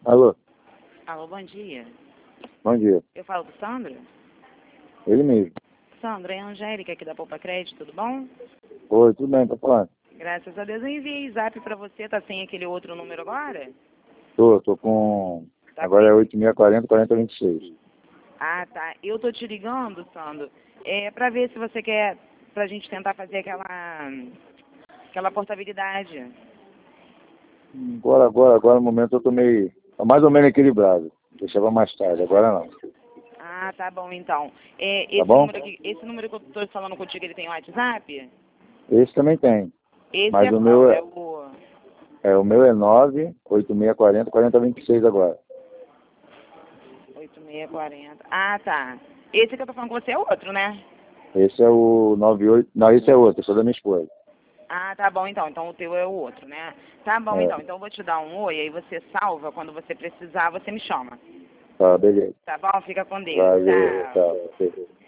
Alô, Alô, bom dia. bom dia. Eu falo com o Sandro? Ele mesmo. Sandro, é a Angélica aqui da Poupa Crédito, tudo bom? Oi, tudo bem, tá falando? Graças a Deus eu enviei zap pra você, tá sem aquele outro número agora? Tô com... Tá Agora é com... 8640 4026. Ah, tá. Eu tô te ligando, Sandro, pra ver se você quer, pra gente tentar fazer aquela portabilidade. Agora no momento eu tô meio... Tô mais ou menos equilibrado. Deixava mais tarde, agora não. Ah, tá bom então. Tá bom? Esse número que eu tô falando contigo, ele tem WhatsApp? Esse também tem. Esse Mas é o qual? meu É é... o O meu é 98640 4026 agora. 8640. Ah, tá. Esse que eu tô falando com você é outro, né? Esse é o 98... Não, esse é outro, eu sou da minha esposa. Ah, tá bom então. Então o teu é o outro, né? Tá bom É, então. Então eu vou te dar um oi, aí você salva. Quando você precisar, você me chama. tá, beleza. Tá bom? Fica com Deus. Valeu, Tchau. tchau.